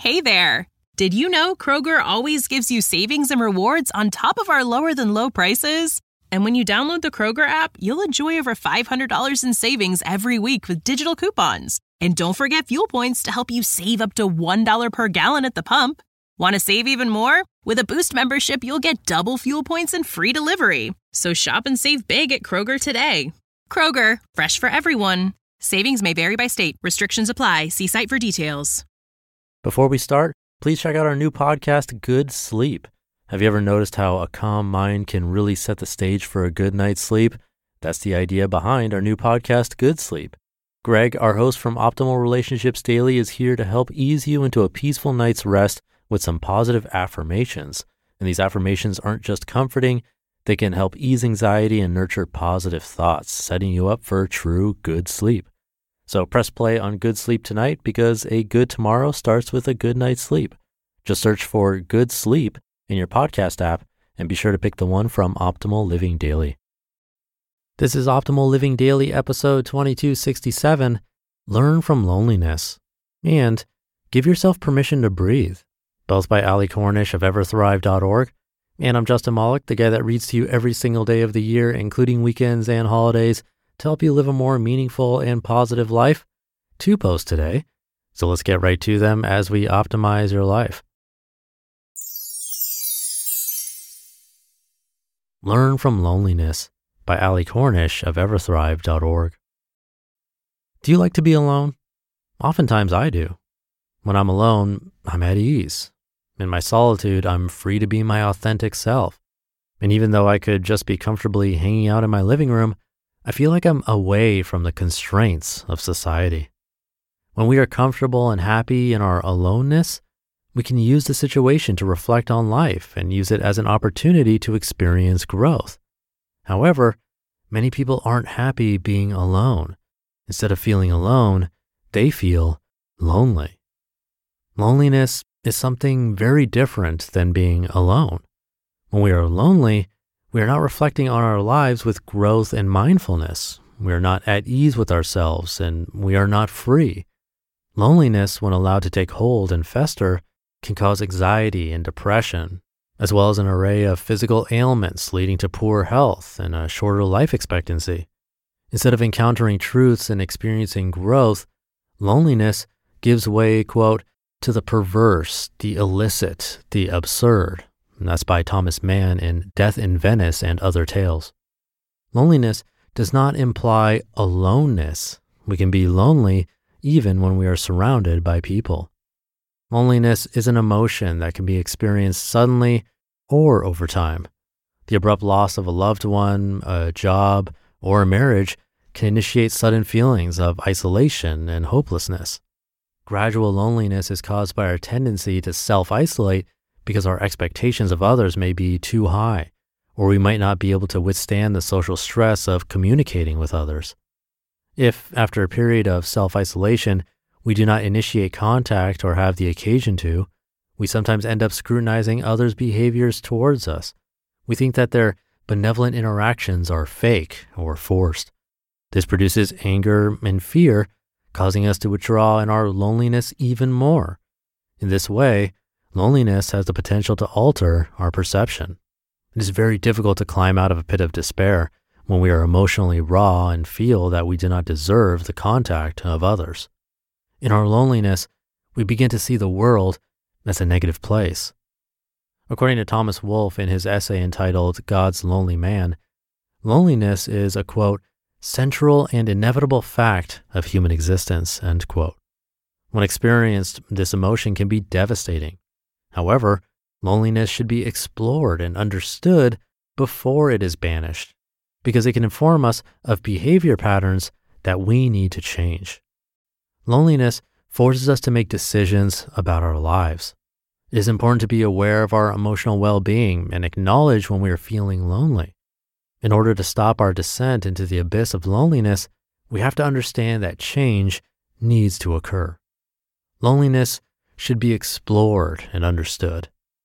Hey there! Did you know Kroger always gives you savings and rewards on top of our lower-than-low prices? And when you download the Kroger app, you'll enjoy over $500 in savings every week with digital coupons. And don't forget fuel points to help you save up to $1 per gallon at the pump. Want to save even more? With a Boost membership, you'll get double fuel points and free delivery. So shop and save big at Kroger today. Kroger, fresh for everyone. Savings may vary by state. Restrictions apply. See site for details. Before we start, please check out our new podcast, Good Sleep. Have you ever noticed how a calm mind can really set the stage for a good night's sleep? That's the idea behind our new podcast, Good Sleep. Greg, our host from Optimal Relationships Daily, is here to help ease you into a peaceful night's rest with some positive affirmations. And these affirmations aren't just comforting, they can help ease anxiety and nurture positive thoughts, setting you up for true good sleep. So press play on Good Sleep tonight because a good tomorrow starts with a good night's sleep. Just search for Good Sleep in your podcast app and be sure to pick the one from Optimal Living Daily. This is Optimal Living Daily episode 2267, Learn from Loneliness, and Give Yourself Permission to Breathe, both by Ali Cornish of everthrive.org. And I'm Justin Malik, the guy that reads to you every single day of the year, including weekends and holidays, to help you live a more meaningful and positive life. 2 posts today, so let's get right to them as we optimize your life. Learn from Loneliness by Ali Cornish of everthrive.org. Do you like to be alone? Oftentimes I do. When I'm alone, I'm at ease. In my solitude, I'm free to be my authentic self. And even though I could just be comfortably hanging out in my living room, I feel like I'm away from the constraints of society. When we are comfortable and happy in our aloneness, we can use the situation to reflect on life and use it as an opportunity to experience growth. However, many people aren't happy being alone. Instead of feeling alone, they feel lonely. Loneliness is something very different than being alone. When we are lonely, we are not reflecting on our lives with growth and mindfulness. We are not at ease with ourselves and we are not free. Loneliness, when allowed to take hold and fester, can cause anxiety and depression, as well as an array of physical ailments leading to poor health and a shorter life expectancy. Instead of encountering truths and experiencing growth, loneliness gives way, quote, to the perverse, the illicit, the absurd. And that's by Thomas Mann in Death in Venice and Other Tales. Loneliness does not imply aloneness. We can be lonely even when we are surrounded by people. Loneliness is an emotion that can be experienced suddenly or over time. The abrupt loss of a loved one, a job, or a marriage can initiate sudden feelings of isolation and hopelessness. Gradual loneliness is caused by our tendency to self-isolate because our expectations of others may be too high, or we might not be able to withstand the social stress of communicating with others. If, after a period of self-isolation, we do not initiate contact or have the occasion to, we sometimes end up scrutinizing others' behaviors towards us. We think that their benevolent interactions are fake or forced. This produces anger and fear, causing us to withdraw in our loneliness even more. In this way, loneliness has the potential to alter our perception. It is very difficult to climb out of a pit of despair when we are emotionally raw and feel that we do not deserve the contact of others. In our loneliness, we begin to see the world as a negative place. According to Thomas Wolfe in his essay entitled God's Lonely Man, loneliness is a, quote, central and inevitable fact of human existence, end quote. When experienced, this emotion can be devastating. However, loneliness should be explored and understood before it is banished, because it can inform us of behavior patterns that we need to change. Loneliness forces us to make decisions about our lives. It is important to be aware of our emotional well-being and acknowledge when we are feeling lonely. In order to stop our descent into the abyss of loneliness, we have to understand that change needs to occur. Loneliness should be explored and understood.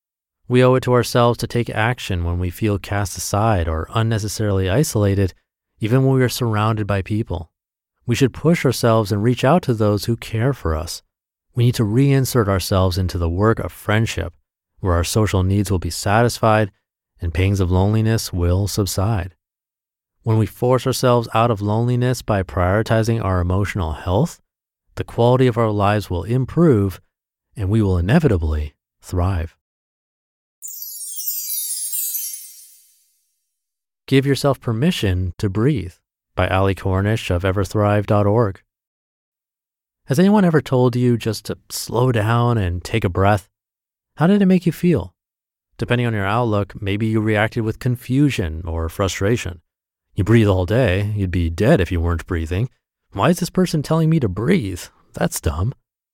We owe it to ourselves to take action when we feel cast aside or unnecessarily isolated, even when we are surrounded by people. We should push ourselves and reach out to those who care for us. We need to reinsert ourselves into the work of friendship, where our social needs will be satisfied and pangs of loneliness will subside. When we force ourselves out of loneliness by prioritizing our emotional health, the quality of our lives will improve and we will inevitably thrive. Give Yourself Permission to Breathe by Ali Cornish of everthrive.org. Has anyone ever told you just to slow down and take a breath? How did it make you feel? Depending on your outlook, maybe you reacted with confusion or frustration. You breathe all day, you'd be dead if you weren't breathing. Why is this person telling me to breathe? That's dumb.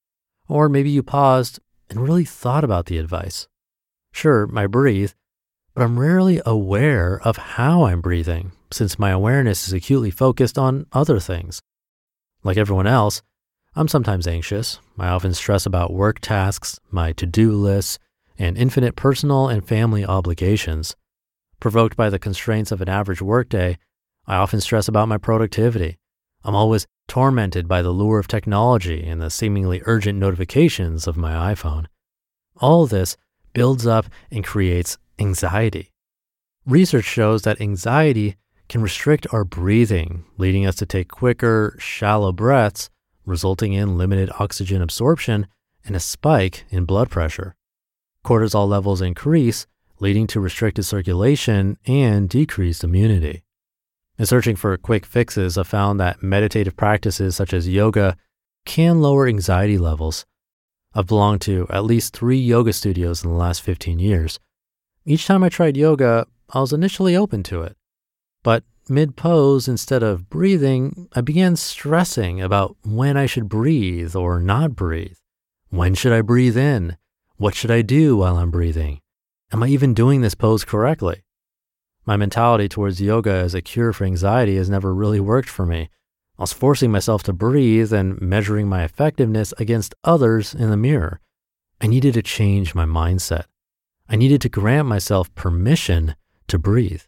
Or maybe you paused and really thought about the advice. Sure, I breathe, but I'm rarely aware of how I'm breathing, since my awareness is acutely focused on other things. Like everyone else, I'm sometimes anxious. I often stress about work tasks, my to-do lists, and infinite personal and family obligations. Provoked by the constraints of an average workday, I often stress about my productivity. I'm always tormented by the lure of technology and the seemingly urgent notifications of my iPhone. All this builds up and creates anxiety. Research shows that anxiety can restrict our breathing, leading us to take quicker, shallow breaths, resulting in limited oxygen absorption and a spike in blood pressure. Cortisol levels increase, leading to restricted circulation and decreased immunity. In searching for quick fixes, I've found that meditative practices such as yoga can lower anxiety levels. I've belonged to at least 3 yoga studios in the last 15 years. Each time I tried yoga, I was initially open to it. But mid-pose, instead of breathing, I began stressing about when I should breathe or not breathe. When should I breathe in? What should I do while I'm breathing? Am I even doing this pose correctly? My mentality towards yoga as a cure for anxiety has never really worked for me. I was forcing myself to breathe and measuring my effectiveness against others in the mirror. I needed to change my mindset. I needed to grant myself permission to breathe.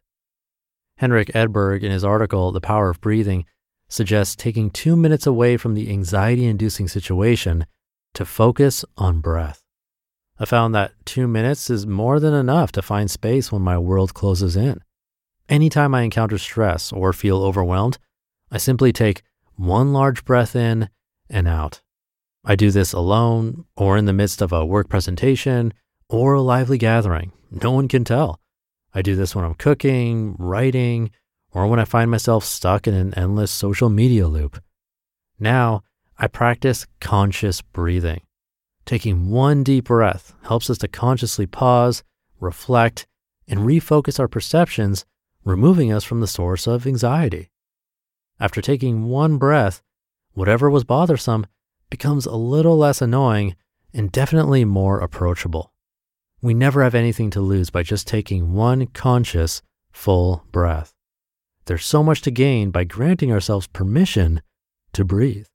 Henrik Edberg, in his article, The Power of Breathing, suggests taking 2 minutes away from the anxiety-inducing situation to focus on breath. I found that 2 minutes is more than enough to find space when my world closes in. Anytime I encounter stress or feel overwhelmed, I simply take one large breath in and out. I do this alone or in the midst of a work presentation or a lively gathering. No one can tell. I do this when I'm cooking, writing, or when I find myself stuck in an endless social media loop. Now, I practice conscious breathing. Taking one deep breath helps us to consciously pause, reflect, and refocus our perceptions, removing us from the source of anxiety. After taking one breath, whatever was bothersome becomes a little less annoying and definitely more approachable. We never have anything to lose by just taking one conscious, full breath. There's so much to gain by granting ourselves permission to breathe.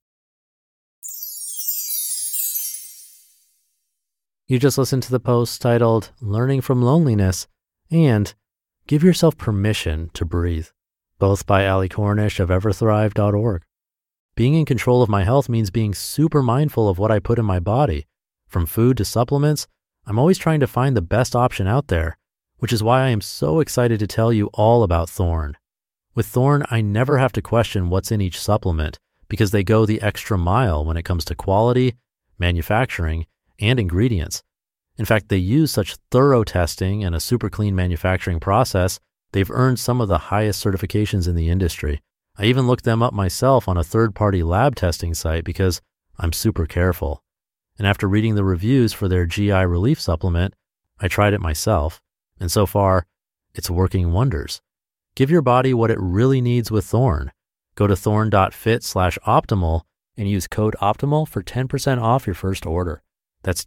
You just listened to the post titled Learning from Loneliness and Give Yourself Permission to Breathe, both by Ali Cornish of everthrive.org. Being in control of my health means being super mindful of what I put in my body. From food to supplements, I'm always trying to find the best option out there, which is why I am so excited to tell you all about Thorne. With Thorne, I never have to question what's in each supplement because they go the extra mile when it comes to quality, manufacturing, and ingredients. In fact, they use such thorough testing and a super clean manufacturing process, they've earned some of the highest certifications in the industry. I even looked them up myself on a third-party lab testing site because I'm super careful. And after reading the reviews for their GI relief supplement, I tried it myself. And so far, it's working wonders. Give your body what it really needs with Thorne. Go to thorne.fit/optimal and use code OPTIMAL for 10% off your first order. That's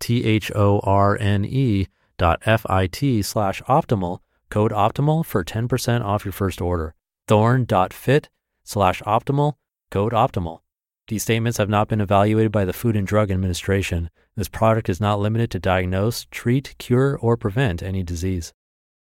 THORNE.FIT/optimal, code OPTIMAL for 10% off your first order. Thorne.fit/optimal, code OPTIMAL. These statements have not been evaluated by the Food and Drug Administration. This product is not limited to diagnose, treat, cure, or prevent any disease.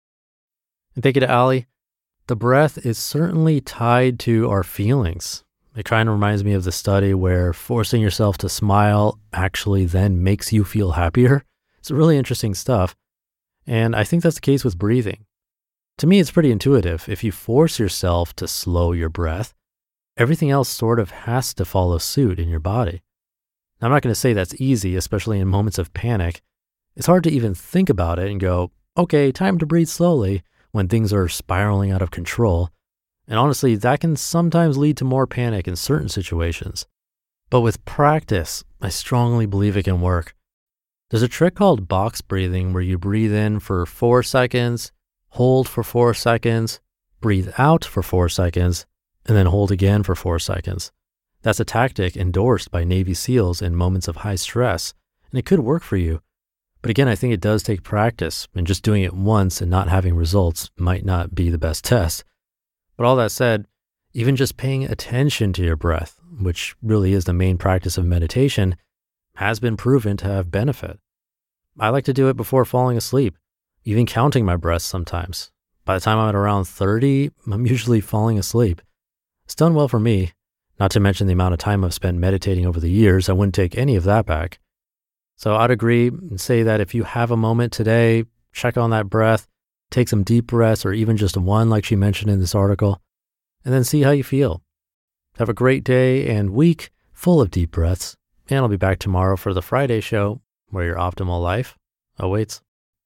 And thank you to Ali. The breath is certainly tied to our feelings. It kind of reminds me of the study where forcing yourself to smile actually then makes you feel happier. It's really interesting stuff. And I think that's the case with breathing. To me, it's pretty intuitive. If you force yourself to slow your breath, everything else sort of has to follow suit in your body. Now, I'm not going to say that's easy, especially in moments of panic. It's hard to even think about it and go, okay, time to breathe slowly when things are spiraling out of control. And honestly, that can sometimes lead to more panic in certain situations. But with practice, I strongly believe it can work. There's a trick called box breathing where you breathe in for 4 seconds, hold for 4 seconds, breathe out for 4 seconds, and then hold again for 4 seconds. That's a tactic endorsed by Navy SEALs in moments of high stress, and it could work for you. But again, I think it does take practice, and just doing it once and not having results might not be the best test. But all that said, even just paying attention to your breath, which really is the main practice of meditation, has been proven to have benefit. I like to do it before falling asleep, even counting my breaths sometimes. By the time I'm at around 30, I'm usually falling asleep. It's done well for me, not to mention the amount of time I've spent meditating over the years. I wouldn't take any of that back. So I'd agree and say that if you have a moment today, check on that breath, take some deep breaths or even just one like she mentioned in this article, and then see how you feel. Have a great day and week full of deep breaths, and I'll be back tomorrow for the Friday show where your optimal life awaits.